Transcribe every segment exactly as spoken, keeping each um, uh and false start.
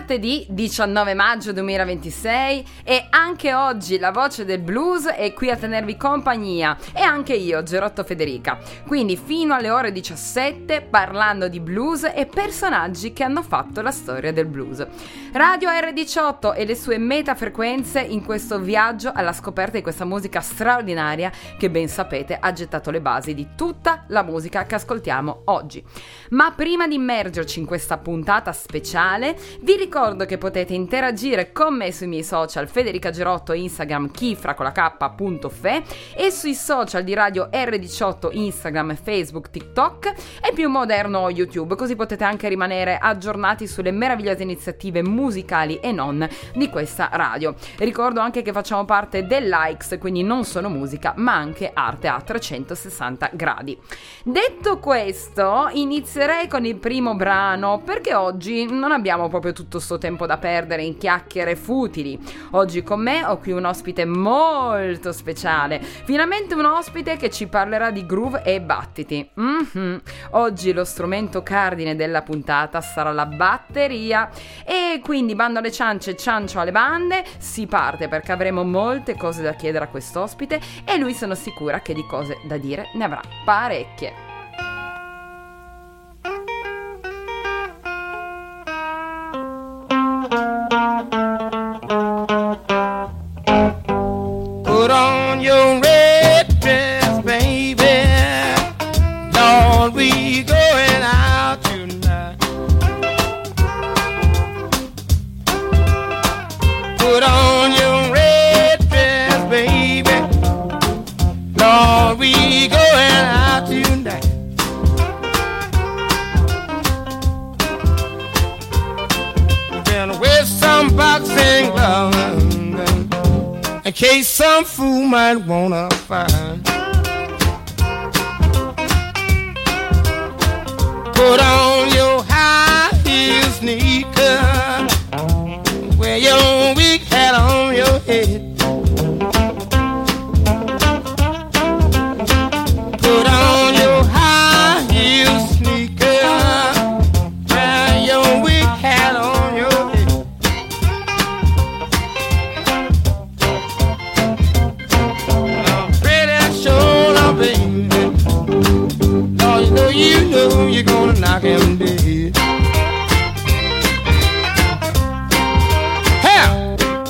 martedì diciannove maggio duemilaventisei e anche oggi la voce del blues è qui a tenervi compagnia e anche io, Gerotto Federica. Quindi fino alle ore diciassette parlando di blues e personaggi che hanno fatto la storia del blues. Radio erre diciotto e le sue metafrequenze in questo viaggio alla scoperta di questa musica straordinaria che ben sapete ha gettato le basi di tutta la musica che ascoltiamo oggi. Ma prima di immergerci in questa puntata speciale vi ricordo che potete interagire con me sui miei social Federica Gerotto, Instagram chifra con la k punto fe e sui social di Radio erre diciotto, Instagram, Facebook, TikTok e più moderno YouTube, così potete anche rimanere aggiornati sulle meravigliose iniziative musicali e non di questa radio. Ricordo anche che facciamo parte dell'A I X, quindi non solo musica ma anche arte a trecentosessanta gradi. Detto questo, inizierei con il primo brano perché oggi non abbiamo proprio tutto sto tempo da perdere in chiacchiere futili. Oggi con me ho qui un ospite molto speciale, finalmente un ospite che ci parlerà di groove e battiti. Mm-hmm. Oggi lo strumento cardine della puntata sarà la batteria e quindi bando alle ciance, ciancio alle bande, si parte perché avremo molte cose da chiedere a quest'ospite e lui sono sicura che di cose da dire ne avrà parecchie. Put on your red dress, baby. Lord, we going out tonight. Put on your red dress, baby. Lord, we going out tonight. Then with some boxing gloves, in case some fool might wanna find. Put on your high heel sneaker, wear your weak hat on your head. Put on your high heel sneaker, wear your weak hat on your head. You know you're gonna knock him dead. Hey!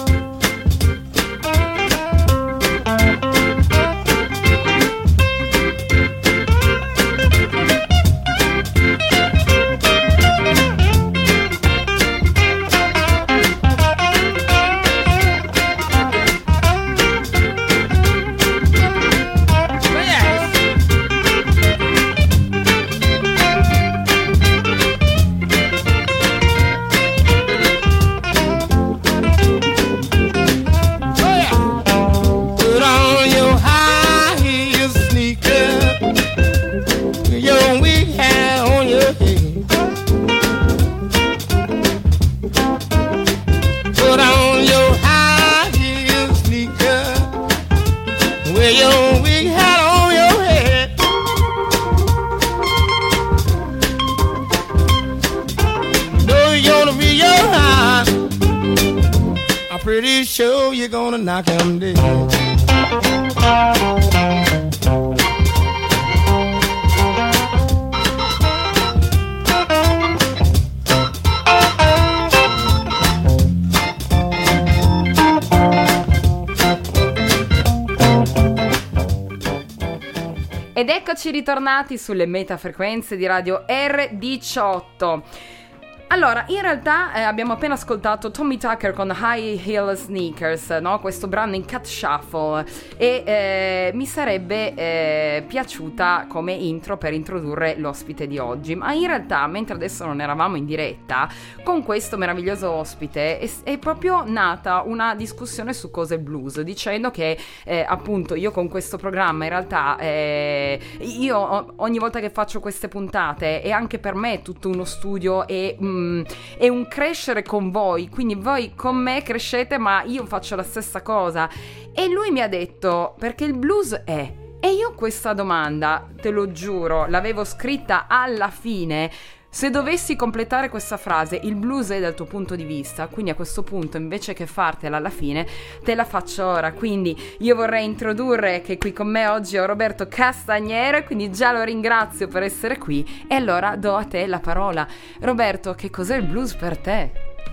Pretty sure you're gonna knock him dead. Ed eccoci ritornati sulle metafrequenze di Radio erre diciotto. Allora, in realtà eh, abbiamo appena ascoltato Tommy Tucker con High Heel Sneakers, no? Questo brano in cut shuffle e eh, mi sarebbe eh, piaciuta come intro per introdurre l'ospite di oggi, ma in realtà mentre adesso non eravamo in diretta con questo meraviglioso ospite è, è proprio nata una discussione su cosa è blues, dicendo che eh, appunto io con questo programma in realtà eh, io ogni volta che faccio queste puntate è anche per me tutto uno studio e mm, è un crescere con voi, quindi voi con me crescete ma io faccio la stessa cosa. E lui mi ha detto, perché il blues è, e io questa domanda, te lo giuro, l'avevo scritta alla fine Se dovessi completare questa frase, il blues è dal tuo punto di vista, quindi a questo punto invece che fartela alla fine, te la faccio ora. Quindi io vorrei introdurre che qui con me oggi ho Roberto Castagnero, quindi già lo ringrazio per essere qui e allora do a te la parola. Roberto, che cos'è il blues per te?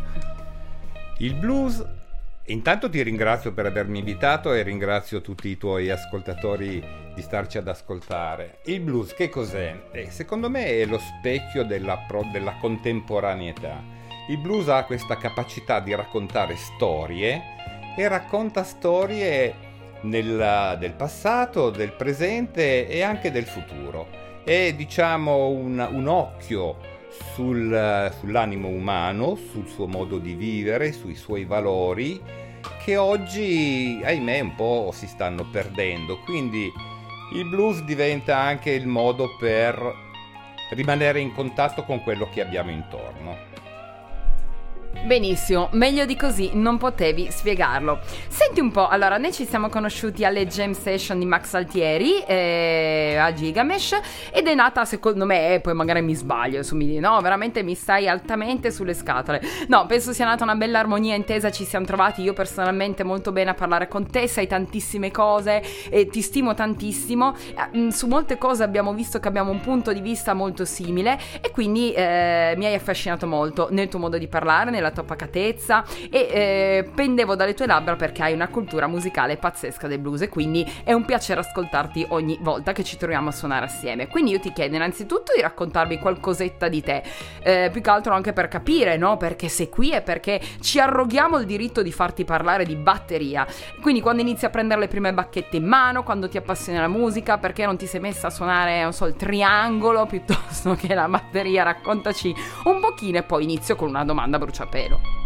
Il blues, intanto ti ringrazio per avermi invitato e ringrazio tutti i tuoi ascoltatori di starci ad ascoltare. Il blues che cos'è? Eh, secondo me è lo specchio della, pro, della contemporaneità. Il blues ha questa capacità di raccontare storie e racconta storie nel, del passato, del presente e anche del futuro. È diciamo un, un occhio sul, sull'animo umano, sul suo modo di vivere, sui suoi valori che oggi, ahimè, un po' si stanno perdendo. Quindi il blues diventa anche il modo per rimanere in contatto con quello che abbiamo intorno. Benissimo, meglio di così non potevi spiegarlo. Senti un po', allora noi ci siamo conosciuti alle Jam Session di Max Altieri eh, a Gigamesh ed è nata secondo me, eh, poi magari mi sbaglio, su, mi, no, veramente mi stai altamente sulle scatole. No, penso sia nata una bella armonia intesa, ci siamo trovati io personalmente molto bene a parlare con te, sai tantissime cose e ti stimo tantissimo. Eh, su molte cose abbiamo visto che abbiamo un punto di vista molto simile e quindi eh, mi hai affascinato molto nel tuo modo di parlare, nella tua pacatezza e eh, pendevo dalle tue labbra perché hai una cultura musicale pazzesca del blues e quindi è un piacere ascoltarti ogni volta che ci troviamo a suonare assieme. Quindi io ti chiedo innanzitutto di raccontarmi qualcosetta di te, eh, più che altro anche per capire, no? Perché sei qui e perché ci arroghiamo il diritto di farti parlare di batteria. Quindi quando inizi a prendere le prime bacchette in mano, quando ti appassiona la musica, perché non ti sei messa a suonare, non so, il triangolo piuttosto che la batteria? Raccontaci un pochino e poi inizio con una domanda a bruciapelo.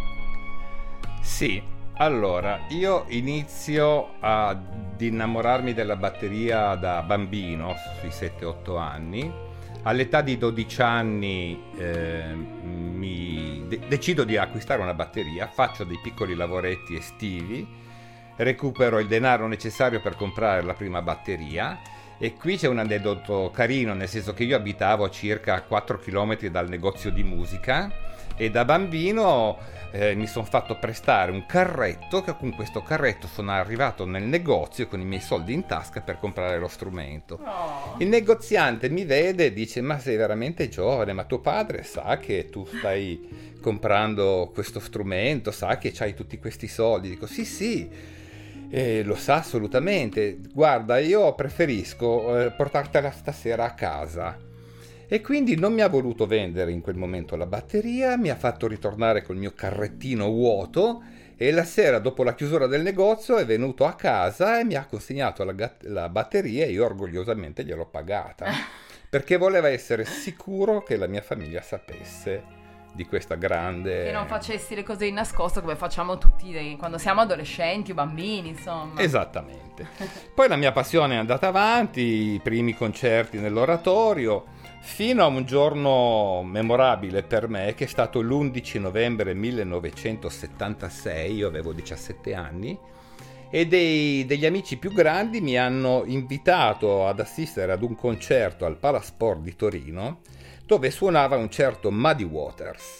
Sì, allora, io inizio ad innamorarmi della batteria da bambino, sui sette otto anni. All'età di dodici anni eh, mi de- decido di acquistare una batteria, faccio dei piccoli lavoretti estivi, recupero il denaro necessario per comprare la prima batteria. E qui c'è un aneddoto carino, nel senso che io abitavo a circa quattro chilometri dal negozio di musica e da bambino eh, mi sono fatto prestare un carretto, che con questo carretto sono arrivato nel negozio con i miei soldi in tasca per comprare lo strumento. Oh. Il negoziante mi vede e dice: ma sei veramente giovane, ma tuo padre sa che tu stai comprando questo strumento, sa che c'hai tutti questi soldi? Dico sì sì. Eh, lo sa assolutamente, guarda, io preferisco eh, portartela stasera a casa. E quindi non mi ha voluto vendere in quel momento la batteria, mi ha fatto ritornare col mio carrettino vuoto e la sera dopo la chiusura del negozio è venuto a casa e mi ha consegnato la, gat- la batteria e io orgogliosamente gliel'ho pagata perché voleva essere sicuro che la mia famiglia sapesse di questa grande... Che non facessi le cose di nascosto come facciamo tutti dei... quando siamo adolescenti o bambini, insomma. Esattamente. Poi la mia passione è andata avanti, i primi concerti nell'oratorio, fino a un giorno memorabile per me, che è stato l'undici novembre millenovecentosettantasei, io avevo diciassette anni, e dei, degli amici più grandi mi hanno invitato ad assistere ad un concerto al Palasport di Torino, dove suonava un certo Muddy Waters.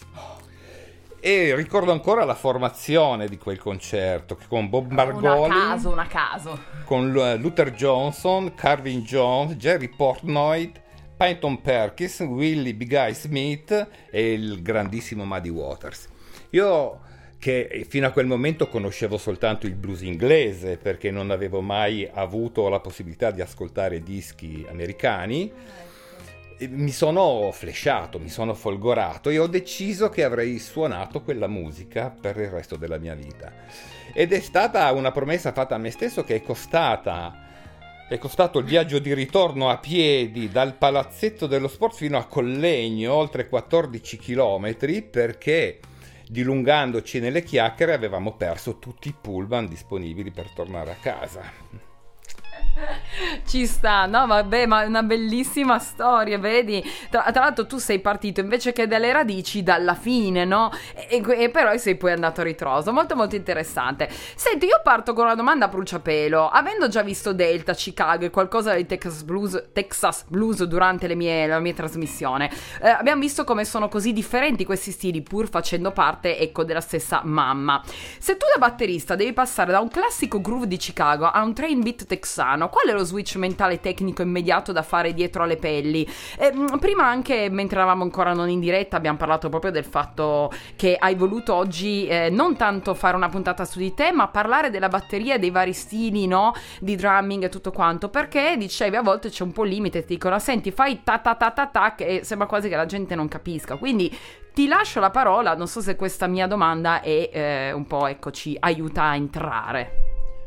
E ricordo ancora la formazione di quel concerto, con Bob Margoli, una caso, una caso. con Luther Johnson, Carvin Jones, Jerry Portnoy, Peyton Perkins, Willie Big Eye Smith e il grandissimo Muddy Waters. Io, che fino a quel momento conoscevo soltanto il blues inglese, perché non avevo mai avuto la possibilità di ascoltare dischi americani, mi sono flashato, mi sono folgorato e ho deciso che avrei suonato quella musica per il resto della mia vita. Ed è stata una promessa fatta a me stesso che è costata è costato il viaggio di ritorno a piedi dal palazzetto dello sport fino a Collegno, oltre quattordici chilometri, perché dilungandoci nelle chiacchiere avevamo perso tutti i pullman disponibili per tornare a casa. Ci sta, no vabbè, ma è una bellissima storia, vedi? Tra, tra l'altro tu sei partito invece che dalle radici dalla fine, no? E, e, e però sei poi andato a ritroso, molto molto interessante. Senti, io parto con una domanda a bruciapelo. Avendo già visto Delta, Chicago e qualcosa di Texas Blues, Texas Blues durante le mie, la mia trasmissione, eh, abbiamo visto come sono così differenti questi stili pur facendo parte, ecco, della stessa mamma. Se tu da batterista devi passare da un classico groove di Chicago a un train beat texano, qual è lo switch mentale tecnico immediato da fare dietro alle pelli? Eh, prima, anche mentre eravamo ancora non in diretta, abbiamo parlato proprio del fatto che hai voluto oggi eh, non tanto fare una puntata su di te, ma parlare della batteria e dei vari stili, no? Di drumming e tutto quanto, perché dicevi a volte c'è un po' il limite, ti dicono senti fai ta ta ta ta ta e sembra quasi che la gente non capisca, quindi ti lascio la parola, non so se questa mia domanda è eh, un po', ecco, ci aiuta a entrare.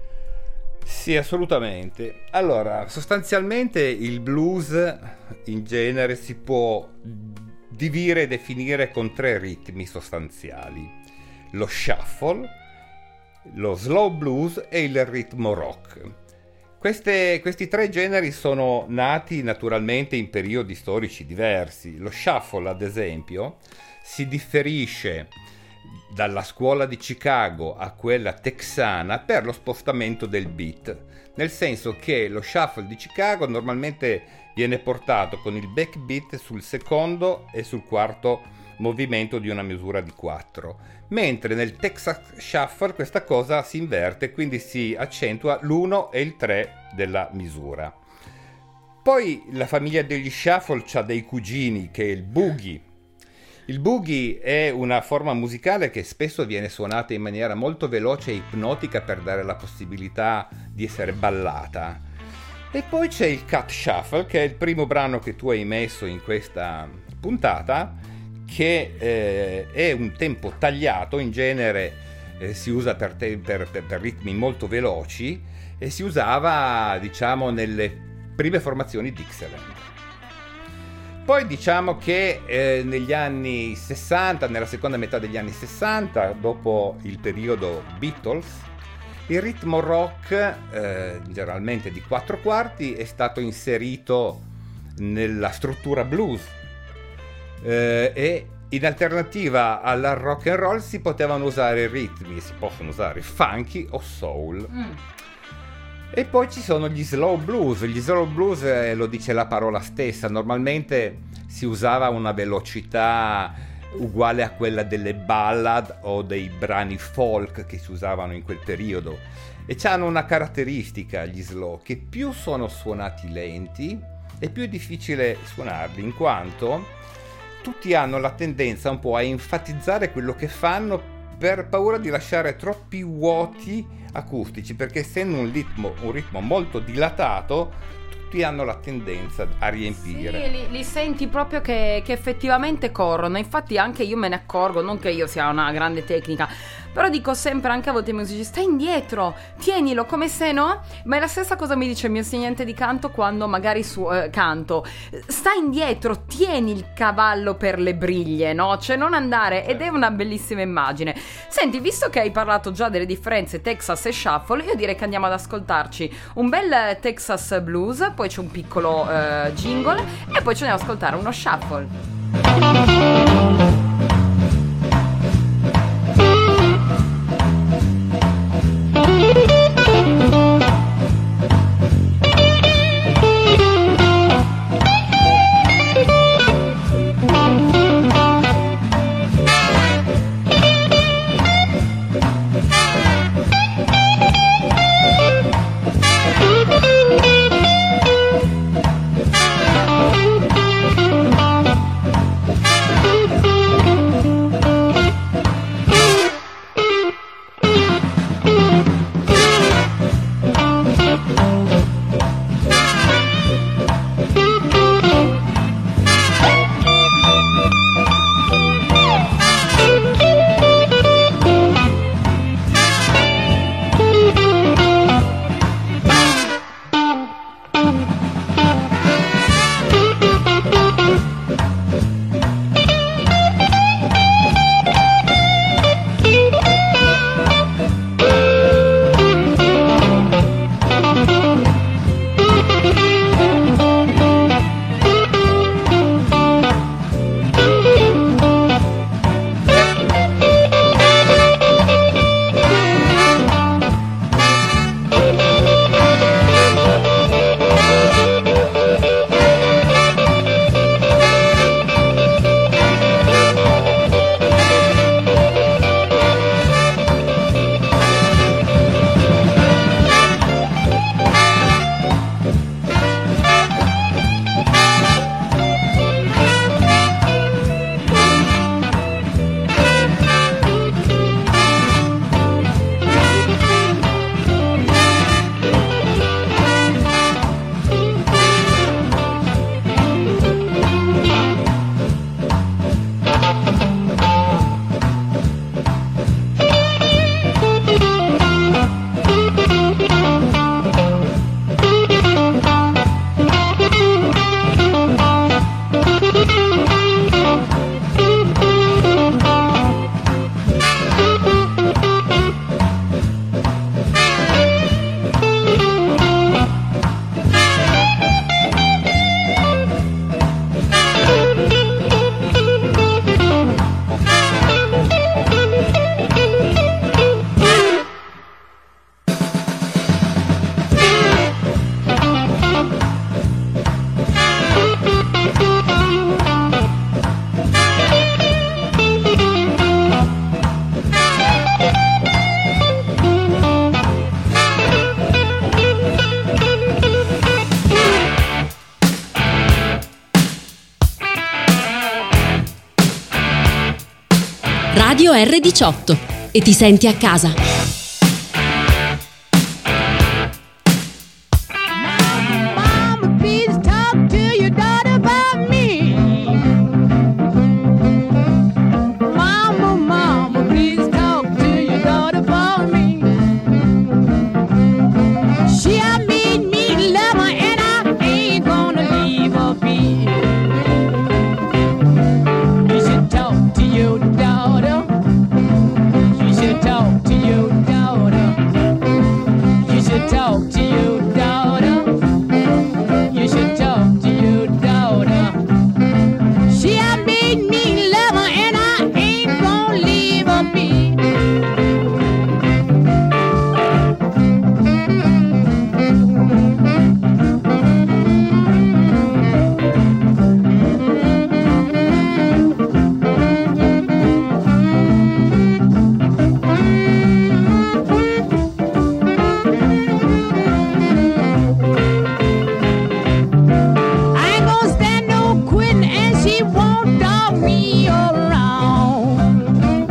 Sì, assolutamente. Allora, sostanzialmente il blues in genere si può dividere e definire con tre ritmi sostanziali: lo shuffle, lo slow blues e il ritmo rock. Queste, questi tre generi sono nati naturalmente in periodi storici diversi. Lo shuffle, ad esempio, si differisce dalla scuola di Chicago a quella texana per lo spostamento del beat, nel senso che lo shuffle di Chicago normalmente viene portato con il backbeat sul secondo e sul quarto movimento di una misura di quattro, mentre nel Texas Shuffle questa cosa si inverte, quindi si accentua l'uno e il tre della misura. Poi la famiglia degli shuffle ha dei cugini, che è il boogie. Il boogie è una forma musicale che spesso viene suonata in maniera molto veloce e ipnotica per dare la possibilità di essere ballata. E poi c'è il cut shuffle, che è il primo brano che tu hai messo in questa puntata, che eh, è un tempo tagliato, in genere eh, si usa per, te- per, per, per ritmi molto veloci, e si usava, diciamo, nelle prime formazioni Dixieland. Poi diciamo che eh, negli anni sessanta, nella seconda metà degli anni sessanta, dopo il periodo Beatles, il ritmo rock, eh, generalmente di quattro quarti, è stato inserito nella struttura blues, eh, e in alternativa al rock and roll si potevano usare ritmi, si possono usare funky o soul. Mm. E poi ci sono gli slow blues. Gli slow blues, eh, lo dice la parola stessa, normalmente si usava una velocità uguale a quella delle ballad o dei brani folk che si usavano in quel periodo, e hanno una caratteristica, gli slow, che più sono suonati lenti e più è difficile suonarli, in quanto tutti hanno la tendenza un po' a enfatizzare quello che fanno per paura di lasciare troppi vuoti acustici, perché essendo un ritmo, un ritmo molto dilatato, tutti hanno la tendenza a riempire. Sì, li, li senti proprio che, che effettivamente corrono. Infatti anche io me ne accorgo, non che io sia una grande tecnica, però dico sempre anche a volte ai musicisti: stai indietro, tienilo, come se no. Ma è la stessa cosa mi dice il mio insegnante di canto quando magari su, eh, canto: stai indietro, tieni il cavallo per le briglie, no? Cioè non andare. Ed è una bellissima immagine. Senti, visto che hai parlato già delle differenze Texas e Shuffle, io direi che andiamo ad ascoltarci un bel Texas Blues, poi c'è un piccolo uh, jingle e poi ci andiamo ad ascoltare uno Shuffle. Thank you. Radio erre diciotto e ti senti a casa. Mama, please talk to your daughter about me. Mama, mama, please talk to your daughter about me. She had made me love her and I ain't gonna leave her be. You should talk to your daughter. You should talk to your daughter. You should talk to your daughter. You should talk to your daughter. She had made me love her and I ain't gonna leave her be. I ain't gonna stand no quitting and she won't dog me around.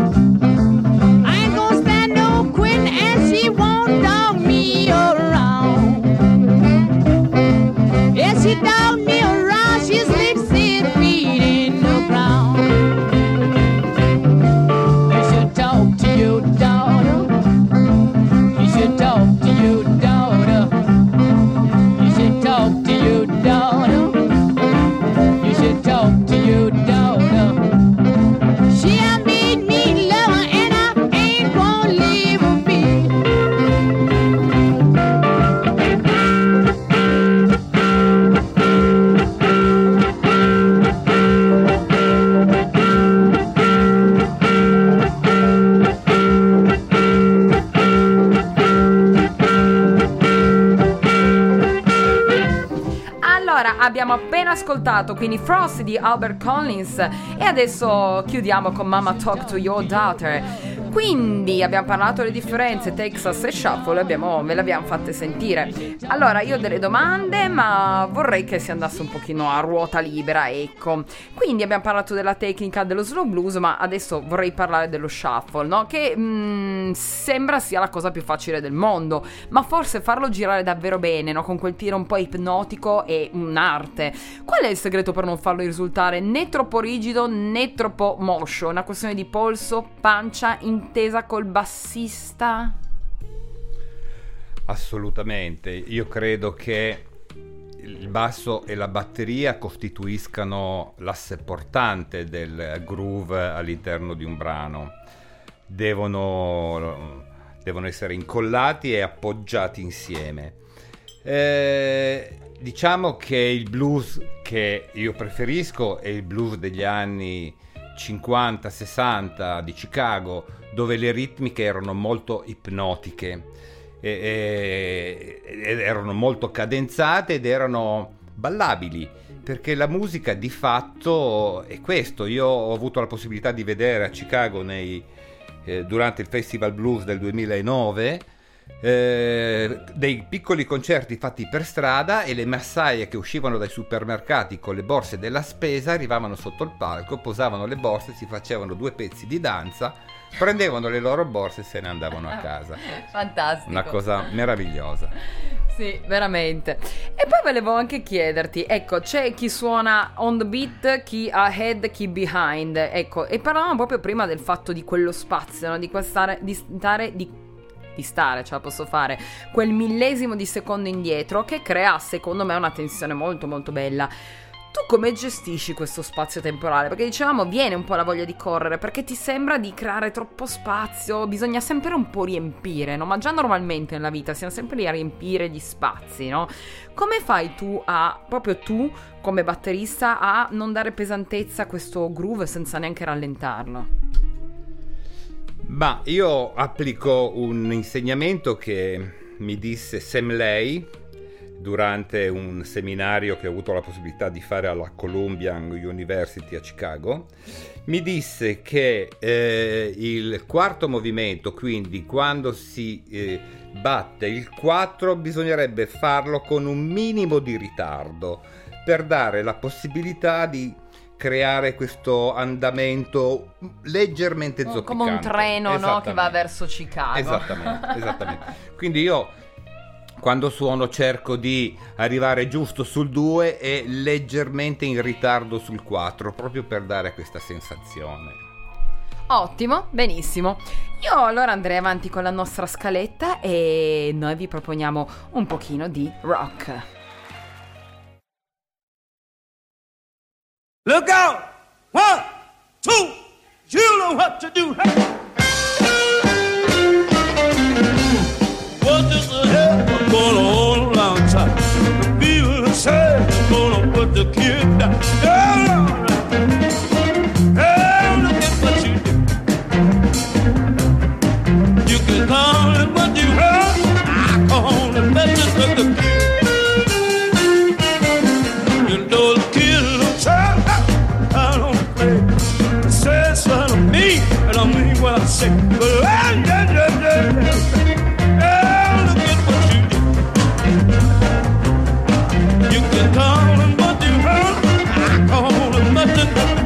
I ain't gonna stand no quitting and she won't dog me around. If she dog me around, she sleeps six feet in the ground. You should talk to your daughter. You should talk to your daughter. You should talk to your daughter. You should talk to your daughter. She had made me love her and I ain't gonna leave her be. Allora, abbiamo appena ascoltato quindi Frosty di Albert Collins e adesso chiudiamo con Mama Talk to Your Daughter. Quindi abbiamo parlato delle differenze Texas e Shuffle, abbiamo, ve le abbiamo fatte sentire. Allora io ho delle domande, ma vorrei che si andasse un pochino a ruota libera, ecco. Quindi abbiamo parlato della tecnica dello slow blues, ma adesso vorrei parlare dello shuffle, no? Che mm, sembra sia la cosa più facile del mondo, ma forse farlo girare davvero bene, no? Con quel tiro un po' ipnotico è un'arte. Qual è il segreto per non farlo risultare né troppo rigido né troppo moscio? Una questione di polso, pancia, intesa col bassista? Assolutamente, io credo che il basso e la batteria costituiscano l'asse portante del groove all'interno di un brano. Devono, devono essere incollati e appoggiati insieme. Eh, diciamo che il blues che io preferisco è il blues degli anni cinquanta sessanta di Chicago, dove le ritmiche erano molto ipnotiche, e, e, ed erano molto cadenzate ed erano ballabili, perché la musica di fatto è questo. Io ho avuto la possibilità di vedere a Chicago nei, eh, durante il Festival Blues del duemilanove eh, dei piccoli concerti fatti per strada, e le massaie che uscivano dai supermercati con le borse della spesa arrivavano sotto il palco, posavano le borse, si facevano due pezzi di danza, prendevano le loro borse e se ne andavano a casa. Fantastico. Una cosa meravigliosa. Sì, veramente. E poi volevo anche chiederti, ecco, c'è chi suona on the beat, chi ahead, chi behind, ecco, e parlavamo proprio prima del fatto di quello spazio, no? Di stare, di stare, di di stare, ce la posso fare, quel millesimo di secondo indietro, che crea secondo me una tensione molto molto bella. Tu come gestisci questo spazio temporale? Perché dicevamo, viene un po' la voglia di correre, perché ti sembra di creare troppo spazio, bisogna sempre un po' riempire, no? Ma già normalmente nella vita siamo sempre lì a riempire gli spazi, no? Come fai tu a, proprio tu come batterista, a non dare pesantezza a questo groove senza neanche rallentarlo? Ma io applico un insegnamento che mi disse Sam Lay durante un seminario che ho avuto la possibilità di fare alla Columbia University a Chicago. Mi disse che eh, il quarto movimento, quindi quando si eh, batte il quattro, bisognerebbe farlo con un minimo di ritardo per dare la possibilità di creare questo andamento leggermente zoppicante. Come un treno, no? Che va verso Chicago. Esattamente, esattamente. Quindi io quando suono cerco di arrivare giusto sul due e leggermente in ritardo sul quattro, proprio per dare questa sensazione. Ottimo, benissimo. Io allora andrei avanti con la nostra scaletta e noi vi proponiamo un pochino di rock. Look out! One, two, you know what to do. What is the hell going on around town? The people say we're gonna put the kid down. Down, hey, look at what you do. You can call it what you heard. I call it message with the kid. You know the kid looks out. I don't play. It says son of me, and I mean what I say. But yeah, yeah, yeah, yeah. Yeah, look at what you do. You can call it what you heard. I call it nothing but.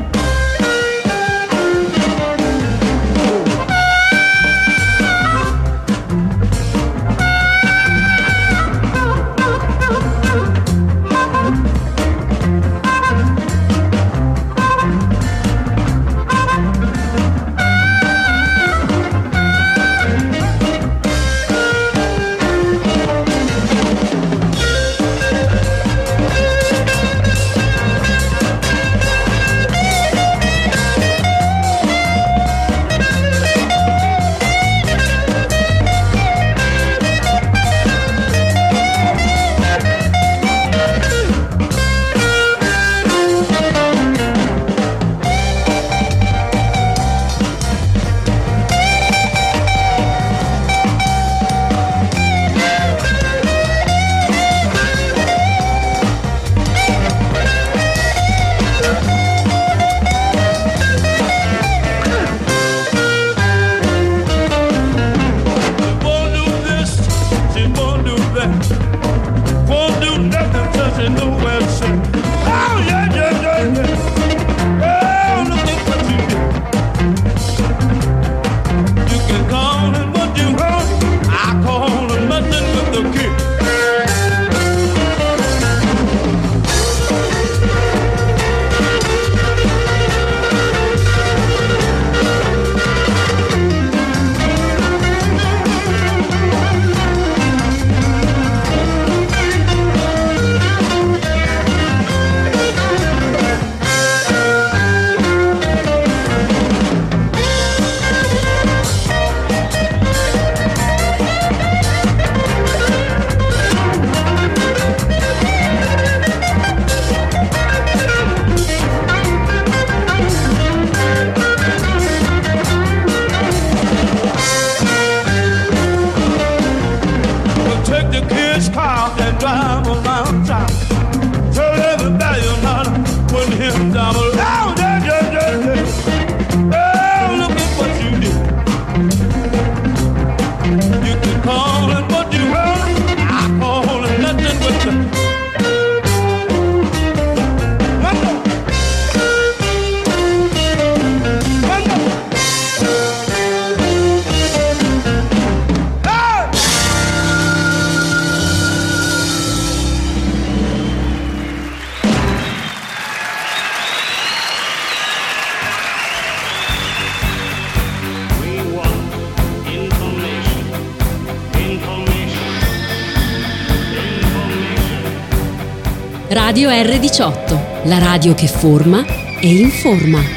Radio erre diciotto, la radio che forma e informa.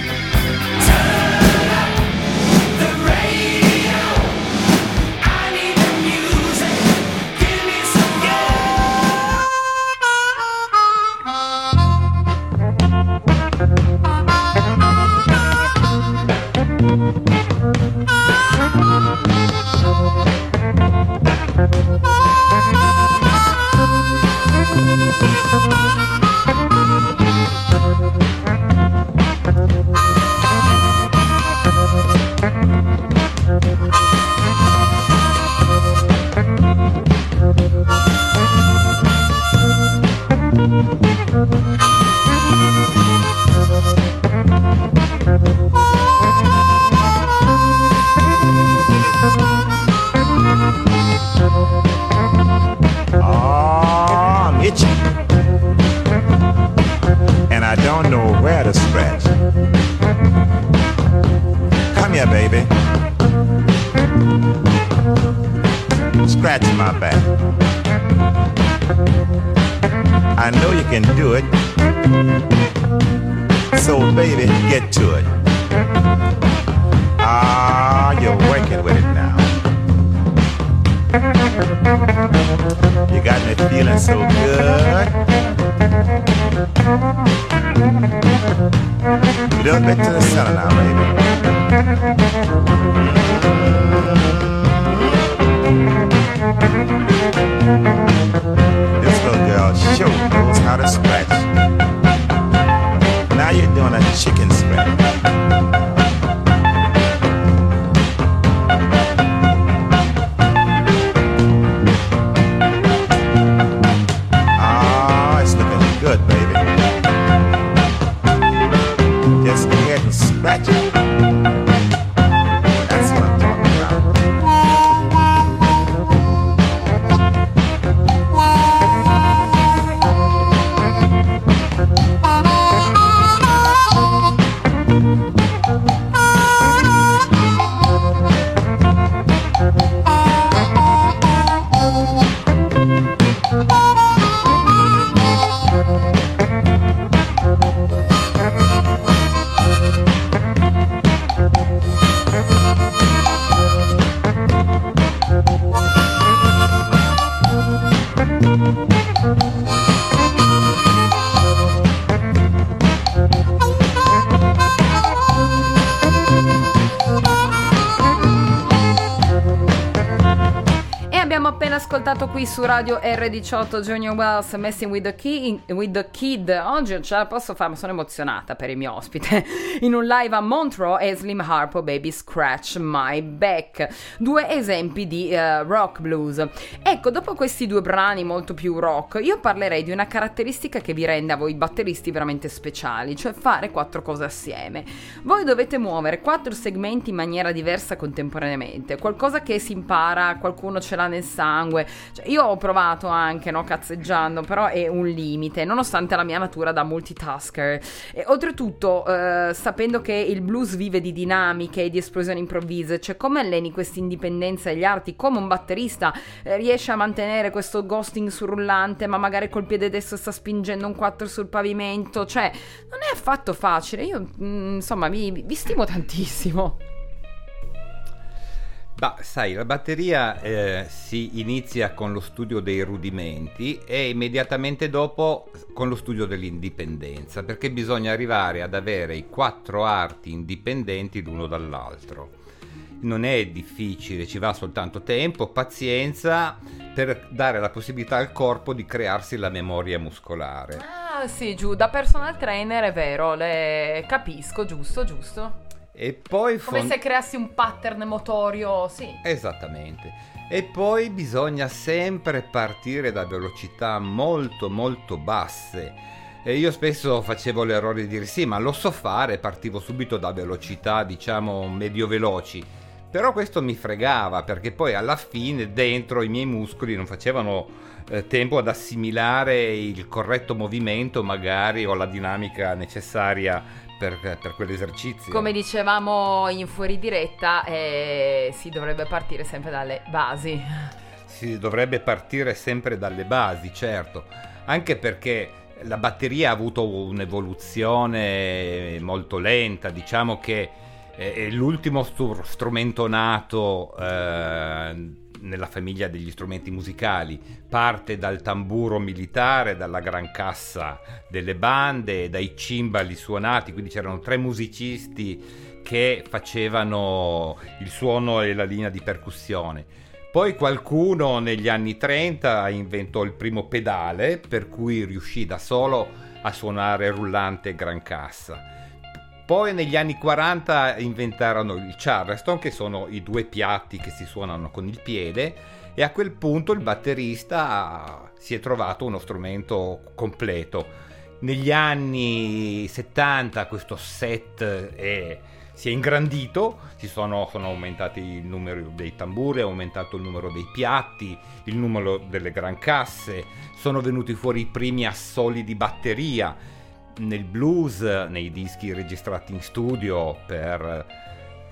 Thank you. here, baby. Scratch my back. I know you can do it. So, baby, get to it. Ah, you're working with it now. You got me feeling so good. A little bit to the center now, baby. This little girl sure knows how to scratch. Now you're doing a chicken scratch. Ah, it's looking good, baby. Just go ahead and scratch it. That's what I'm talking about. Ascoltato qui su Radio erre diciotto Junior Wells, Messing with the, key, with the Kid. Oggi non ce la posso fare, ma sono emozionata per il mio ospite in un live a Montreux e Slim Harpo, Baby Scratch My Back, due esempi di uh, rock blues. Ecco, dopo questi due brani molto più rock, io parlerei di una caratteristica che vi rende a voi batteristi veramente speciali, cioè fare quattro cose assieme. Voi dovete muovere quattro segmenti in maniera diversa contemporaneamente, qualcosa che si impara, qualcuno ce l'ha nel sangue. Cioè, io ho provato anche, no, cazzeggiando, però è un limite, nonostante la mia natura da multitasker. E oltretutto, eh, sapendo che il blues vive di dinamiche e di esplosioni improvvise, cioè come alleni questa indipendenza agli arti, come un batterista eh, riesce a mantenere questo ghosting sul rullante, ma magari col piede destro sta spingendo un quattro sul pavimento, cioè non è affatto facile. Io, mh, insomma, vi, vi stimo tantissimo. Bah, sai, la batteria eh, si inizia con lo studio dei rudimenti e immediatamente dopo con lo studio dell'indipendenza, perché bisogna arrivare ad avere i quattro arti indipendenti l'uno dall'altro. Non è difficile, ci va soltanto tempo, pazienza, per dare la possibilità al corpo di crearsi la memoria muscolare. Ah sì, giù, da personal trainer è vero, le capisco, giusto, giusto. E poi come fon- se creassi un pattern motorio, sì. Esattamente. E poi bisogna sempre partire da velocità molto molto basse. E io spesso facevo l'errore di dire sì, ma lo so fare, partivo subito da velocità, diciamo, medio veloci. Però questo mi fregava, perché poi alla fine dentro i miei muscoli non facevano eh, tempo ad assimilare il corretto movimento, magari, o la dinamica necessaria Per, per quell'esercizio. Come dicevamo in fuori diretta, eh, si dovrebbe partire sempre dalle basi. Si dovrebbe partire sempre dalle basi, certo, anche perché la batteria ha avuto un'evoluzione molto lenta, diciamo che è l'ultimo str- strumento nato eh, nella famiglia degli strumenti musicali. Parte dal tamburo militare, dalla gran cassa delle bande, dai cimbali suonati, quindi c'erano tre musicisti che facevano il suono e la linea di percussione. Poi qualcuno negli anni trenta inventò il primo pedale, per cui riuscì da solo a suonare rullante e gran cassa. Poi negli anni quaranta inventarono il charleston, che sono i due piatti che si suonano con il piede, e a quel punto il batterista si è trovato uno strumento completo. Negli anni settanta questo set è, si è ingrandito, si sono, sono aumentati il numero dei tamburi, è aumentato il numero dei piatti, il numero delle gran casse, sono venuti fuori i primi assoli di batteria. Nel blues, nei dischi registrati in studio per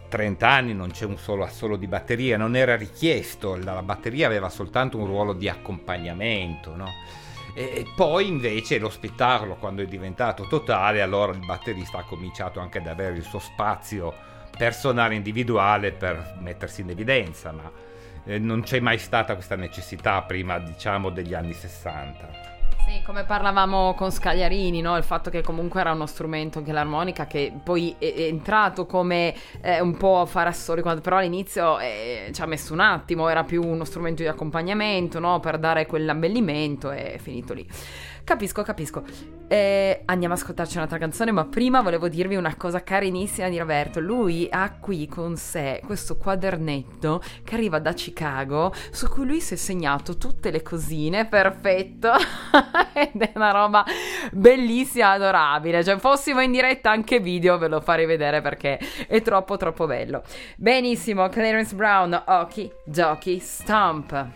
trenta anni non c'è un solo assolo di batteria, non era richiesto, la batteria aveva soltanto un ruolo di accompagnamento, no? E poi invece lo spettacolo, quando è diventato totale, allora il batterista ha cominciato anche ad avere il suo spazio personale individuale per mettersi in evidenza, ma eh, non c'è mai stata questa necessità prima, diciamo, degli anni sessanta. Sì, come parlavamo con Scagliarini, no? Il fatto che comunque era uno strumento, anche l'armonica, che poi è, è entrato come eh, un po' a fare assoli, quando però all'inizio eh, ci ha messo un attimo, era più uno strumento di accompagnamento, no? Per dare quell'abbellimento, e è finito lì. Capisco, capisco. Eh, andiamo a ascoltarci un'altra canzone, ma prima volevo dirvi una cosa carinissima di Roberto. Lui ha qui con sé questo quadernetto che arriva da Chicago, su cui lui si è segnato tutte le cosine, perfetto, ed è una roba bellissima, adorabile. Cioè, fossimo in diretta anche video ve lo farei vedere perché è troppo troppo bello. Benissimo, Clarence Brown, Okie Dokie Stomp.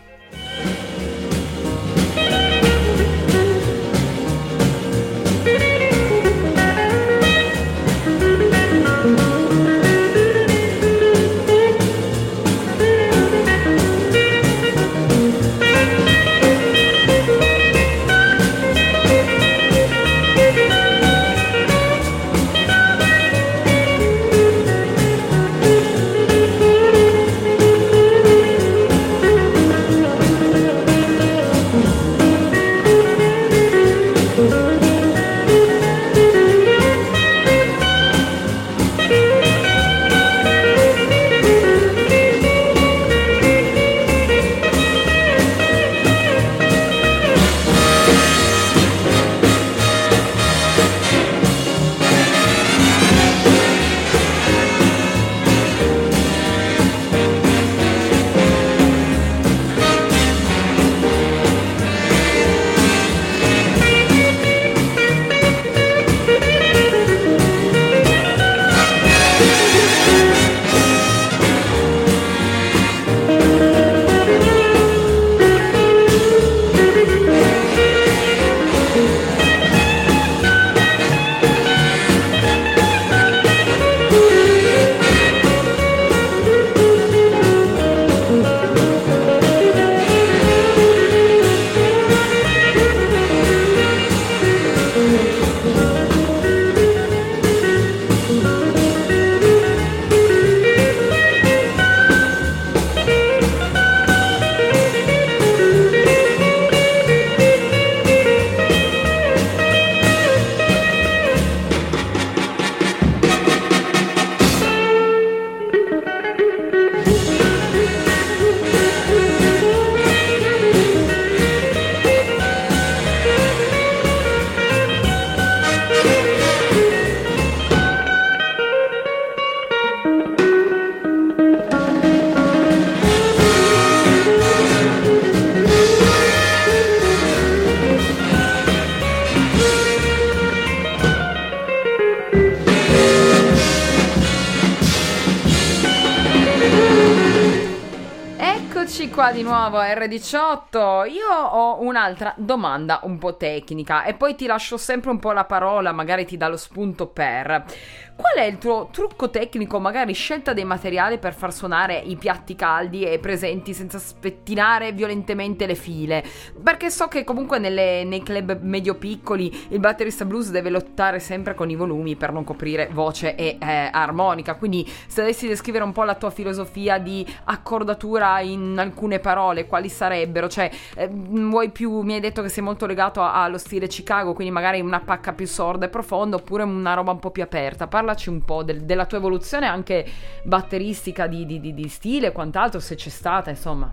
Qua di nuovo a erre diciotto. Io ho un'altra domanda un po' tecnica e poi ti lascio sempre un po' la parola, magari ti dà lo spunto per... Qual è il tuo trucco tecnico, magari scelta dei materiali per far suonare i piatti caldi e presenti senza spettinare violentemente le file? Perché so che comunque nelle, nei club medio piccoli il batterista blues deve lottare sempre con i volumi per non coprire voce e eh, armonica, quindi se dovessi descrivere un po' la tua filosofia di accordatura in alcune parole, quali sarebbero? Cioè, eh, vuoi più, mi hai detto che sei molto legato a, allo stile Chicago, quindi magari una pacca più sorda e profonda oppure una roba un po' più aperta. Parlaci un po' del, della tua evoluzione anche batteristica di, di, di, di stile e quant'altro, se c'è stata, insomma.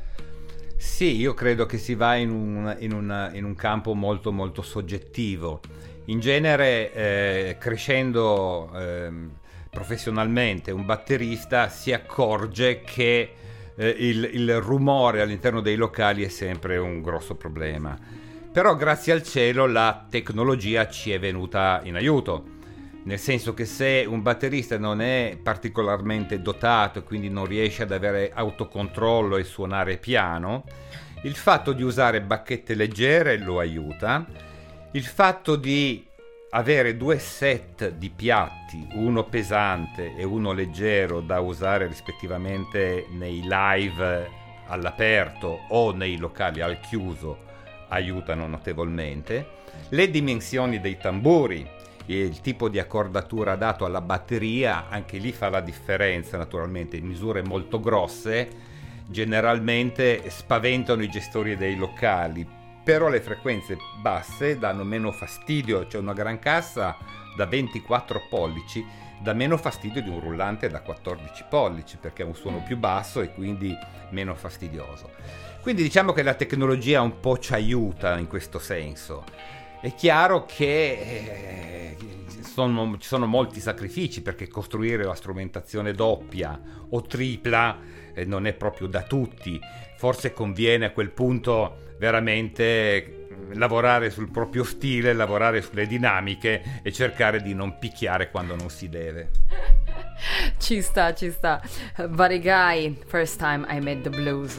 Sì, io credo che si va in un, in un, in un campo molto molto soggettivo. In genere eh, crescendo eh, professionalmente un batterista si accorge che eh, il, il rumore all'interno dei locali è sempre un grosso problema. Però grazie al cielo la tecnologia ci è venuta in aiuto. Nel senso che se un batterista non è particolarmente dotato e quindi non riesce ad avere autocontrollo e suonare piano, il fatto di usare bacchette leggere lo aiuta, il fatto di avere due set di piatti, uno pesante e uno leggero, da usare rispettivamente nei live all'aperto o nei locali al chiuso, aiutano notevolmente. Le dimensioni dei tamburi, il tipo di accordatura dato alla batteria, anche lì fa la differenza naturalmente. In misure molto grosse generalmente spaventano i gestori dei locali, però le frequenze basse danno meno fastidio. C'è una gran cassa da ventiquattro pollici dà meno fastidio di un rullante da quattordici pollici, perché è un suono più basso e quindi meno fastidioso. Quindi diciamo che la tecnologia un po' ci aiuta in questo senso. È chiaro che eh, sono, ci sono molti sacrifici, perché costruire la strumentazione doppia o tripla eh, non è proprio da tutti. Forse conviene a quel punto veramente lavorare sul proprio stile, lavorare sulle dinamiche e cercare di non picchiare quando non si deve. Ci sta, ci sta. Buddy Guy, First Time I Made the Blues.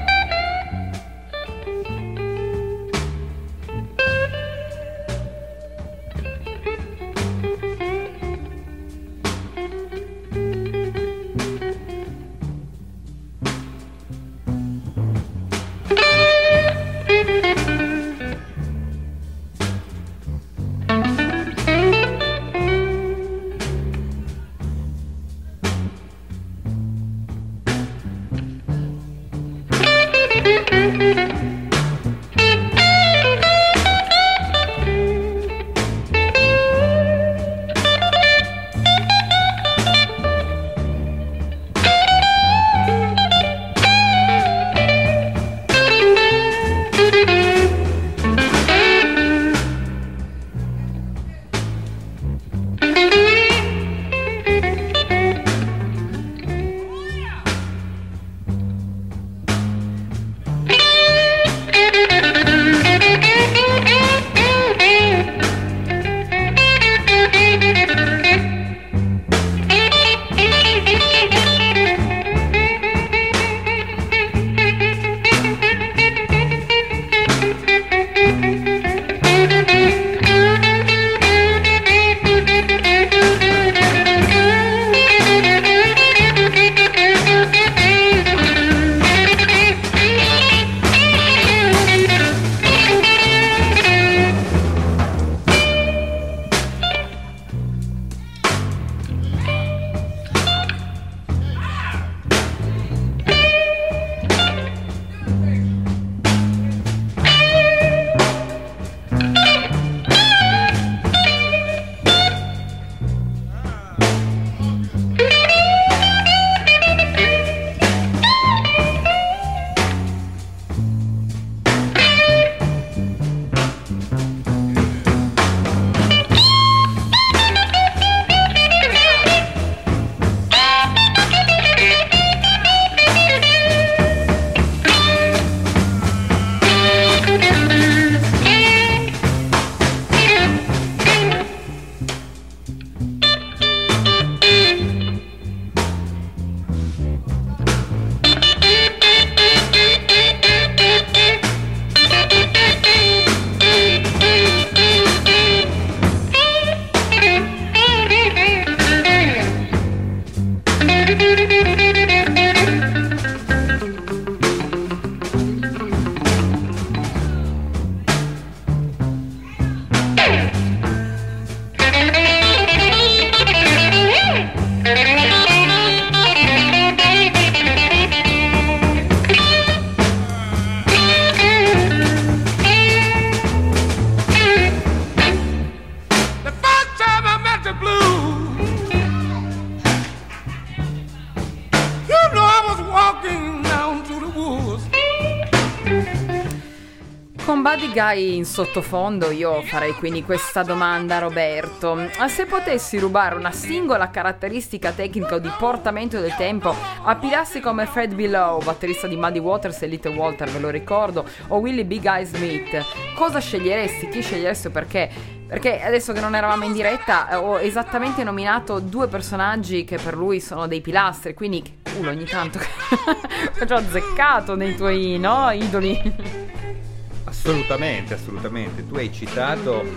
Con Buddy Guy in sottofondo io farei quindi questa domanda a Roberto: se potessi rubare una singola caratteristica tecnica o di portamento del tempo a pilastri come Fred Below, batterista di Muddy Waters e Little Walter, ve lo ricordo, o Willie Big Eye Smith, cosa sceglieresti? Chi sceglieresti? Perché? Perché adesso che non eravamo in diretta ho esattamente nominato due personaggi che per lui sono dei pilastri, quindi che culo ogni tanto ci ho azzeccato nei tuoi, no, idoli. Assolutamente, assolutamente. Tu hai citato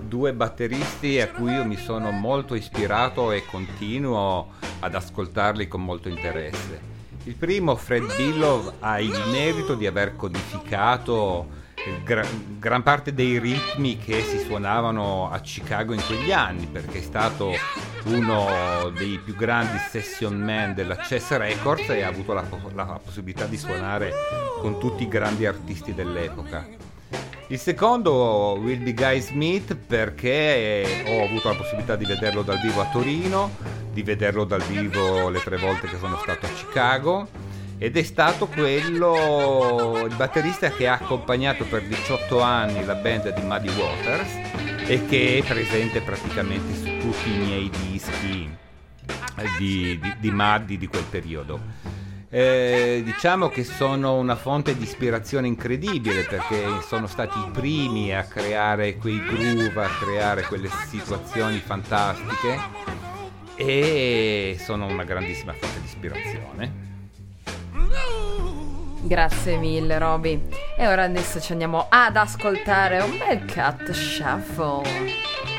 due batteristi a cui io mi sono molto ispirato e continuo ad ascoltarli con molto interesse. Il primo, Fred Billow, ha il merito di aver codificato gra- gran parte dei ritmi che si suonavano a Chicago in quegli anni, perché è stato uno dei più grandi session man della Chess Records e ha avuto la, la possibilità di suonare con tutti i grandi artisti dell'epoca. Il secondo, Will Guy Smith, perché ho avuto la possibilità di vederlo dal vivo a Torino, di vederlo dal vivo le tre volte che sono stato a Chicago, ed è stato quello, il batterista che ha accompagnato per diciotto anni la band di Muddy Waters e che è presente praticamente su tutti i miei dischi di, di, di Muddy di quel periodo. Eh, diciamo che sono una fonte di ispirazione incredibile, perché sono stati i primi a creare quei groove, a creare quelle situazioni fantastiche, e sono una grandissima fonte di ispirazione. Grazie mille Roby. E ora adesso ci andiamo ad ascoltare un bel cat shuffle.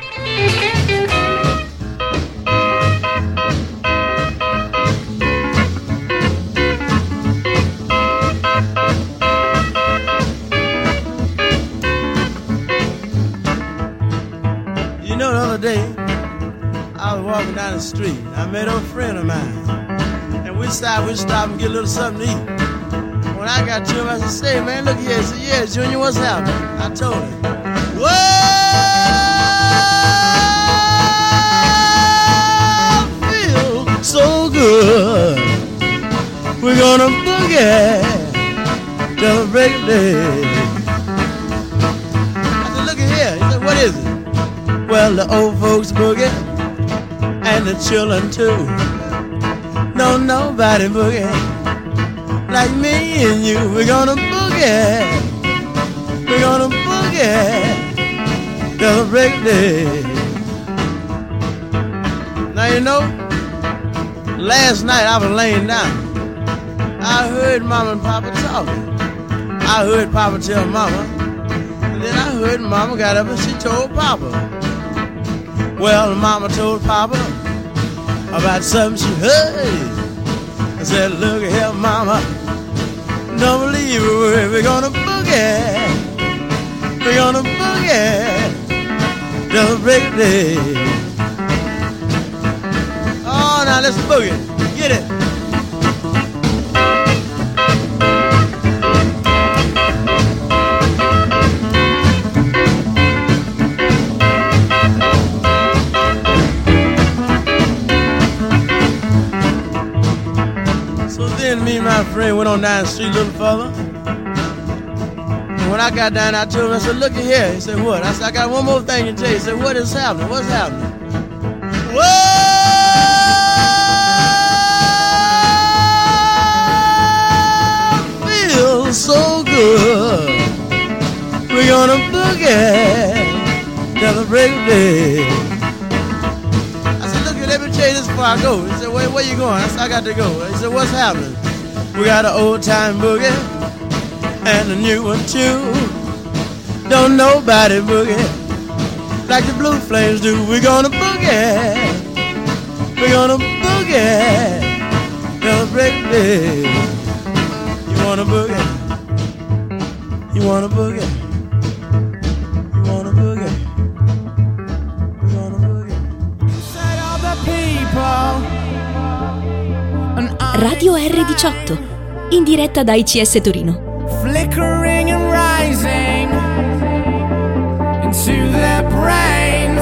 You know, the other day I was walking down the street. I met a friend of mine, and we stopped, we stopped and get a little something to eat. When I got to him, I said, "Say, man, look here." He said, "Yeah, Junior, what's happening?" I told him, "Whoa, feel so good. We're gonna boogie till the break of day." I said, "Look at here." He said, "What is it?" "Well, the old folks boogie and the children too. No, nobody boogie like me and you. We're gonna boogie, we're gonna boogie till the break of day." Now you know, last night I was laying down. I heard Mama and Papa talking. I heard Papa tell Mama, and then I heard Mama got up and she told Papa. Well, Mama told Papa about something she heard. I said, "Look here, Mama, don't believe a word. We're gonna boogie, we're gonna boogie till the break of day." Oh, now let's boogie. Get it. And me and my friend went on down the street a little further. And when I got down, I told him, I said, "Look at here." He said, "What?" I said, "I got one more thing to tell you." He said, "What is happening? What's happening?" Whoa! Feels so good. We're gonna boogie till the break of day. I said, "Look here, let me tell you this before I go." He said, "Where, where you going?" I said, "I got to go." He said, "What's happening?" "We got an old time boogie and a new one too. Don't nobody boogie like the Blue Flames do. We're gonna boogie, we're gonna boogie till the break of day." You wanna boogie? You wanna boogie? You wanna boogie? You wanna boogie? Said all the people. Radio erre diciotto, in diretta da I C S Torino. Flickering and rising into their brains.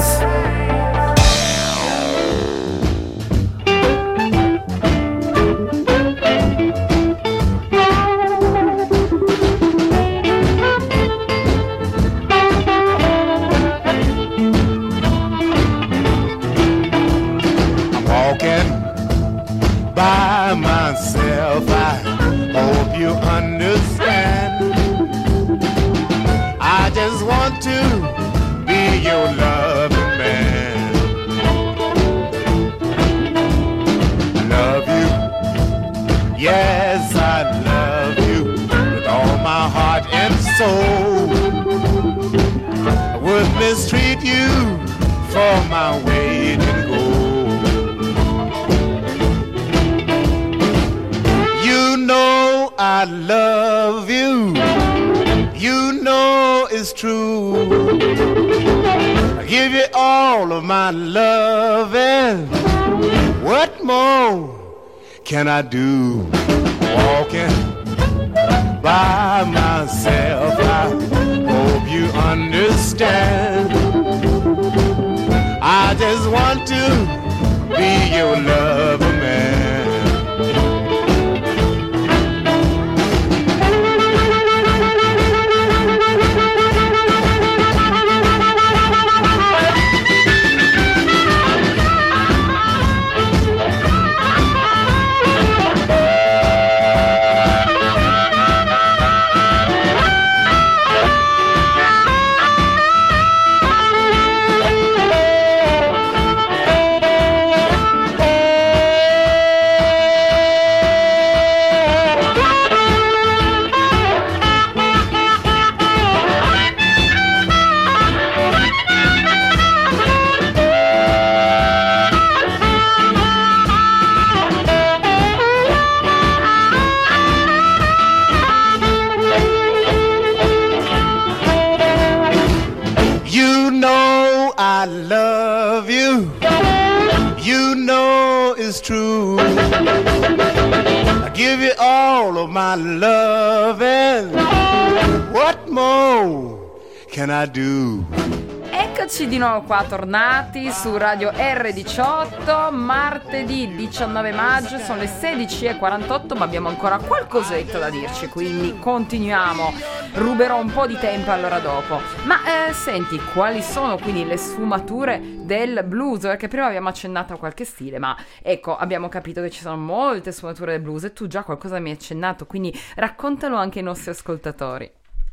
I'm walking by myself, I hope you understand. I just want to be your loving man. Love you, yes I love you with all my heart and soul. I would mistreat you for my weight in gold. You know I love you. You know it's true. I give you all of my love, and what more can I do? Walking by myself, I hope you understand. I just want to be your lover, man. I love you, you know it's true. I give you all of my love, and what more can I do? Eccoci di nuovo qua, tornati su Radio erre diciotto, martedì diciannove maggio, sono le sedici e quarantotto, ma abbiamo ancora qualcosetta da dirci, quindi continuiamo, ruberò un po' di tempo allora dopo. Ma eh, senti, quali sono quindi le sfumature del blues? Perché prima abbiamo accennato a qualche stile, ma ecco, abbiamo capito che ci sono molte sfumature del blues e tu già qualcosa mi hai accennato, quindi raccontalo anche ai nostri ascoltatori.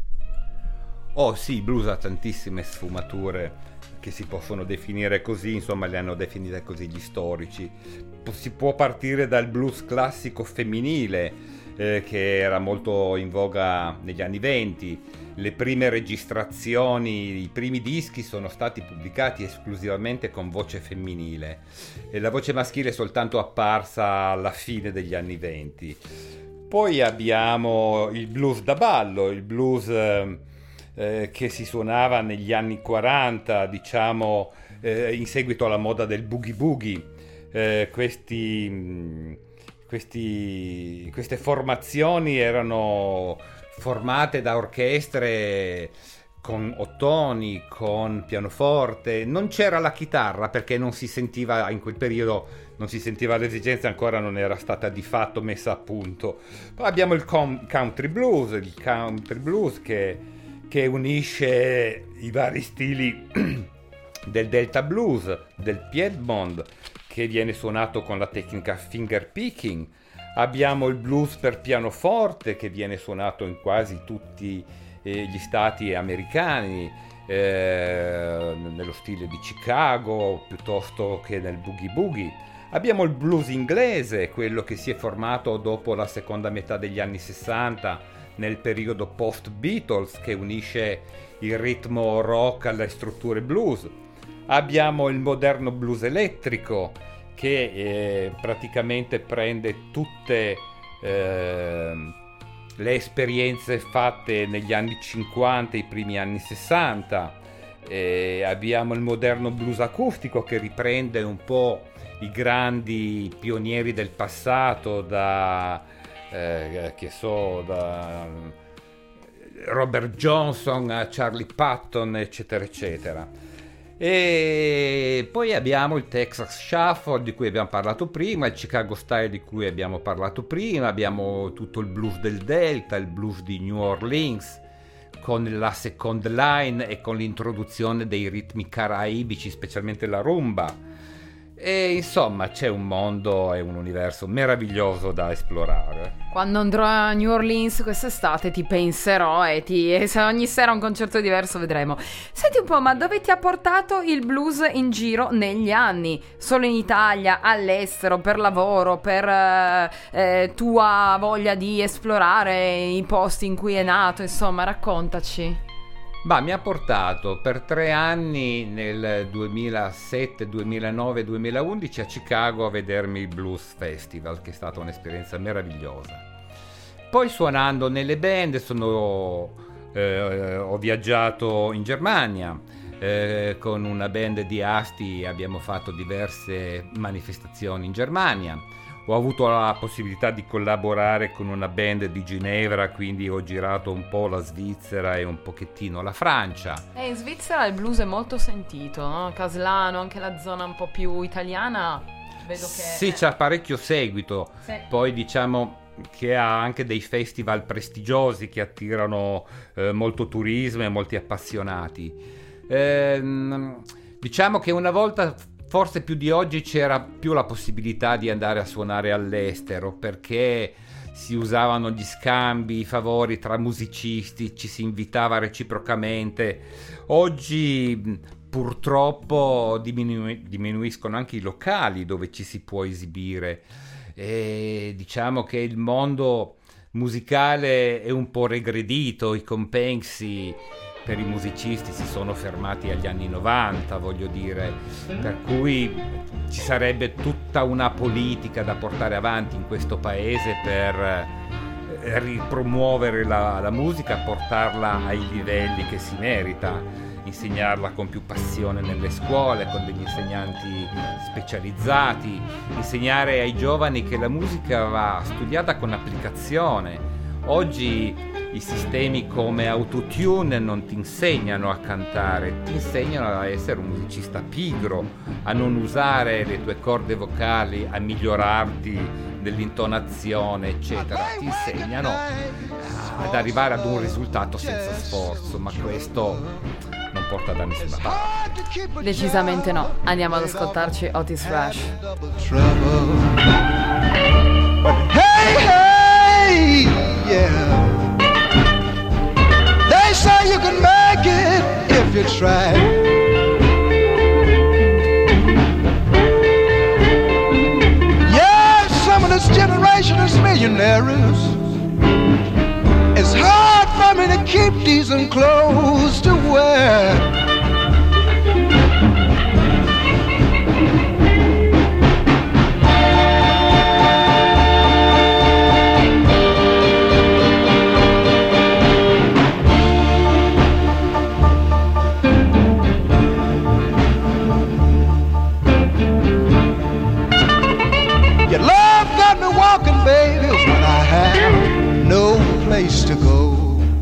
Oh sì, il blues ha tantissime sfumature che si possono definire così, insomma le hanno definite così gli storici. Si può partire dal blues classico femminile, eh, che era molto in voga negli anni venti. Le prime registrazioni, i primi dischi sono stati pubblicati esclusivamente con voce femminile e la voce maschile è soltanto apparsa alla fine degli anni venti. Poi abbiamo il blues da ballo, il blues... Eh, Eh, che si suonava negli anni quaranta, diciamo, eh, in seguito alla moda del boogie boogie. Eh, questi, mh, questi, queste formazioni erano formate da orchestre con ottoni, con pianoforte. Non c'era la chitarra perché non si sentiva, in quel periodo non si sentiva l'esigenza, ancora non era stata di fatto messa a punto. Poi abbiamo il com- country blues, il country blues che che unisce i vari stili del Delta Blues, del Piedmont, che viene suonato con la tecnica finger picking. Abbiamo il blues per pianoforte, che viene suonato in quasi tutti eh, gli stati americani, eh, nello stile di Chicago, piuttosto che nel boogie boogie. Abbiamo il blues inglese, quello che si è formato dopo la seconda metà degli anni sessanta, nel periodo post-Beatles, che unisce il ritmo rock alle strutture blues. Abbiamo il moderno blues elettrico, che eh, praticamente prende tutte eh, le esperienze fatte negli anni cinquanta e i primi anni sessanta. E abbiamo il moderno blues acustico, che riprende un po' i grandi pionieri del passato, da Eh, che so, da Robert Johnson a Charlie Patton, eccetera eccetera. E poi abbiamo il Texas Shuffle, di cui abbiamo parlato prima, il Chicago Style, di cui abbiamo parlato prima. Abbiamo tutto il blues del Delta, il blues di New Orleans, con la second line e con l'introduzione dei ritmi caraibici, specialmente la rumba. E insomma c'è un mondo e un universo meraviglioso da esplorare. Quando andrò a New Orleans quest'estate ti penserò e, ti, e se ogni sera un concerto diverso vedremo. Senti un po', ma dove ti ha portato il blues in giro negli anni? Solo in Italia, all'estero, per lavoro, per eh, eh, tua voglia di esplorare i posti in cui è nato? Insomma, raccontaci. Bah, mi ha portato per tre anni nel duemilasette, duemilanove, duemilaundici a Chicago a vedermi il Blues Festival, che è stata un'esperienza meravigliosa. Poi suonando nelle band sono, eh, ho viaggiato in Germania, eh, con una band di Asti abbiamo fatto diverse manifestazioni in Germania. Ho avuto la possibilità di collaborare con una band di Ginevra, quindi ho girato un po' la Svizzera e un pochettino la Francia. E in Svizzera il blues è molto sentito, no? Caslano, anche la zona un po' più italiana, vedo che... Sì, c'ha parecchio seguito. Sì. Poi diciamo che ha anche dei festival prestigiosi che attirano eh, molto turismo e molti appassionati. Ehm, diciamo che una volta... Forse più di oggi c'era più la possibilità di andare a suonare all'estero, perché si usavano gli scambi, i favori tra musicisti, ci si invitava reciprocamente. Oggi purtroppo diminu- diminuiscono anche i locali dove ci si può esibire, e diciamo che il mondo musicale è un po' regredito, i compensi per i musicisti si sono fermati agli anni novanta, voglio dire, per cui ci sarebbe tutta una politica da portare avanti in questo paese per ripromuovere la, la musica, portarla ai livelli che si merita, insegnarla con più passione nelle scuole, con degli insegnanti specializzati, insegnare ai giovani che la musica va studiata con applicazione. Oggi i sistemi come Autotune non ti insegnano a cantare, ti insegnano a essere un musicista pigro, a non usare le tue corde vocali, a migliorarti nell'intonazione, eccetera. Ti insegnano ad arrivare ad un risultato senza sforzo, ma questo non porta da nessuna parte. Decisamente no. Andiamo ad ascoltarci Otis Rush. Hey, hey, yeah. They say you can make it if you try. Yeah, some of this generation is millionaires. It's hard for me to keep decent clothes to wear. Baby, when I have no place to go,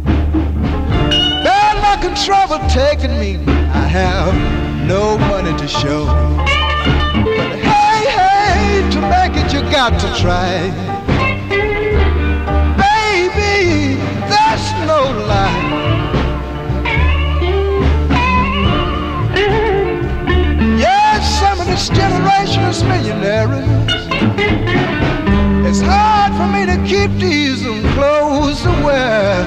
bad luck and trouble taking me, I have no money to show. But hey, hey, to make it you got to try. Baby, that's no lie. Yes, some of this generation is millionaires. It's hard for me to keep decent clothes to wear.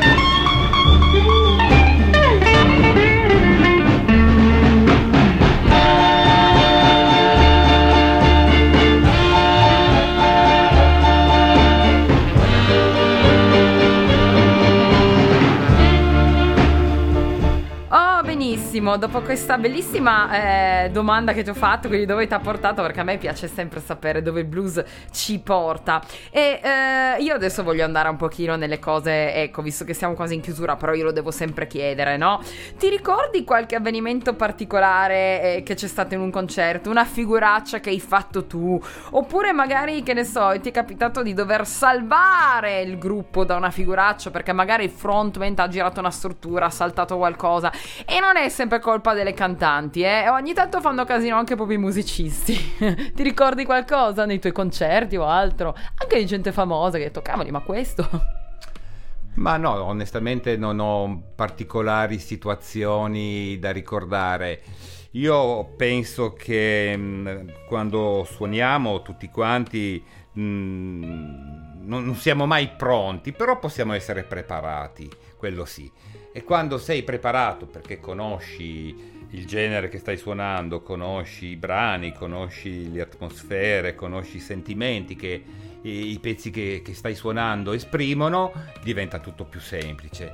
Benissimo, dopo questa bellissima eh, domanda che ti ho fatto, quindi dove ti ha portato, perché a me piace sempre sapere dove il blues ci porta. E eh, io adesso voglio andare un pochino nelle cose, ecco, visto che siamo quasi in chiusura, però io lo devo sempre chiedere, no? Ti ricordi qualche avvenimento particolare eh, che c'è stato in un concerto, una figuraccia che hai fatto tu, oppure magari, che ne so, ti è capitato di dover salvare il gruppo da una figuraccia perché magari il frontman ha girato una struttura, ha saltato qualcosa? E non è sempre colpa delle cantanti, eh? Ogni tanto fanno casino anche proprio i musicisti. Ti ricordi qualcosa nei tuoi concerti o altro? Anche di gente famosa che ha detto, cavoli, ma questo... Ma no, onestamente non ho particolari situazioni da ricordare. Io penso che mh, quando suoniamo tutti quanti mh, non, non siamo mai pronti, però possiamo essere preparati, quello sì. E quando sei preparato perché conosci il genere che stai suonando, conosci i brani, conosci le atmosfere, conosci i sentimenti che i, i pezzi che, che stai suonando esprimono, diventa tutto più semplice.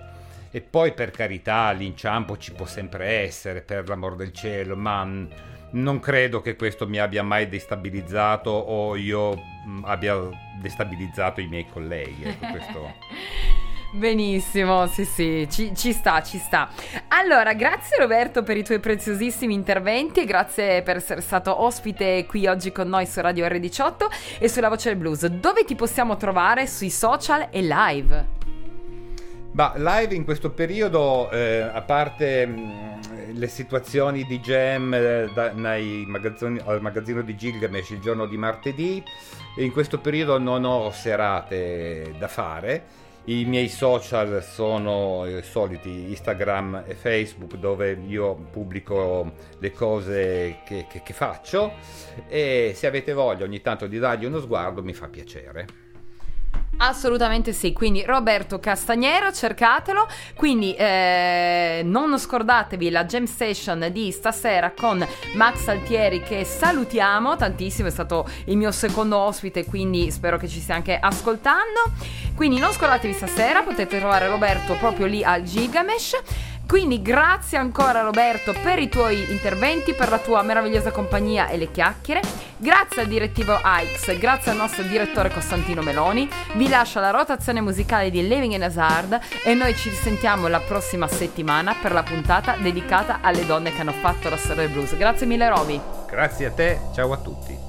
E poi, per carità, l'inciampo ci può sempre essere, per l'amor del cielo, ma mh, non credo che questo mi abbia mai destabilizzato o io mh, abbia destabilizzato i miei colleghi. Ecco, questo... Benissimo, sì sì, ci, ci sta, ci sta. Allora, grazie Roberto per i tuoi preziosissimi interventi, grazie per essere stato ospite qui oggi con noi su Radio erre diciotto e sulla Voce del Blues. Dove ti possiamo trovare sui social e live? Bah, live in questo periodo, eh, a parte mh, le situazioni di jam eh, da, nei magazzini, al magazzino di Gilgamesh il giorno di martedì, in questo periodo non ho serate da fare. I miei social sono i soliti Instagram e Facebook, dove io pubblico le cose che, che, che faccio, e se avete voglia ogni tanto di dargli uno sguardo mi fa piacere. Assolutamente sì, quindi Roberto Castagnero, cercatelo, quindi eh, non scordatevi la jam session di stasera con Max Altieri, che salutiamo tantissimo, è stato il mio secondo ospite, quindi spero che ci stia anche ascoltando, quindi non scordatevi stasera, potete trovare Roberto proprio lì al Gilgamesh. Quindi grazie ancora Roberto per i tuoi interventi, per la tua meravigliosa compagnia e le chiacchiere. Grazie al direttivo Aix, grazie al nostro direttore Costantino Meloni. Vi lascio la rotazione musicale di Living in Hazard e noi ci risentiamo la prossima settimana per la puntata dedicata alle donne che hanno fatto la storia del blues. Grazie mille Roby. Grazie a te, ciao a tutti.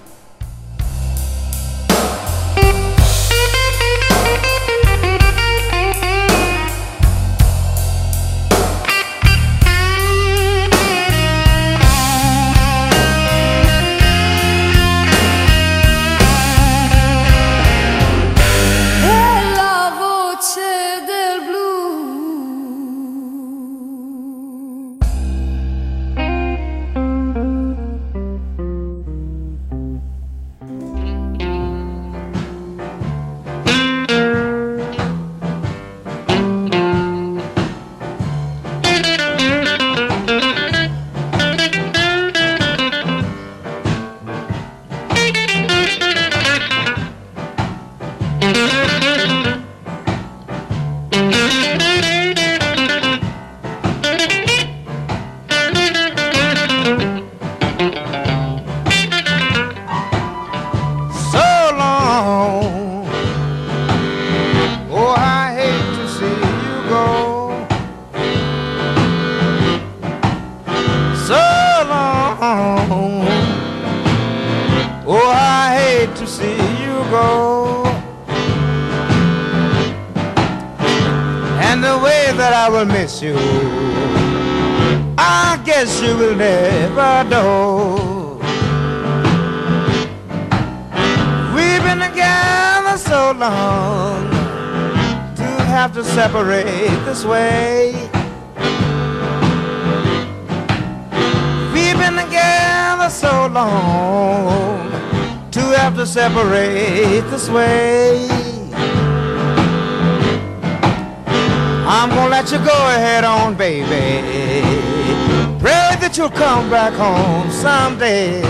Miss you, I guess you will never know. We've been together so long to have to separate this way. We've been together so long to have to separate this way. I'm gonna let you go ahead on, baby. Pray that you'll come back home someday.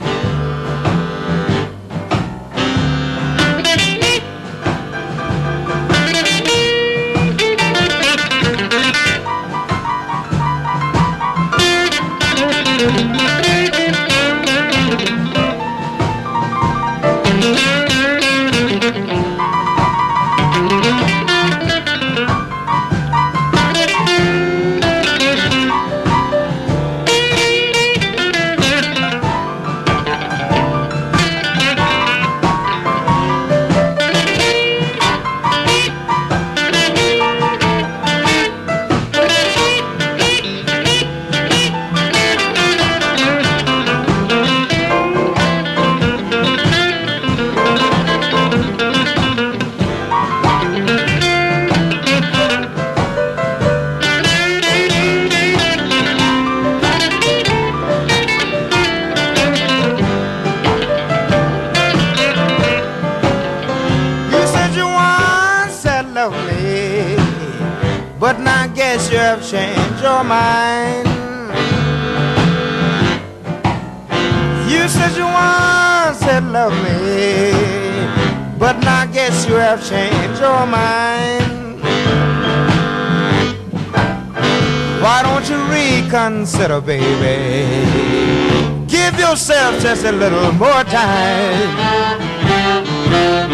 But now I guess you have changed your mind. You said you once said love me, but now I guess you have changed your mind. won't you reconsider, baby? Give yourself just a little more time.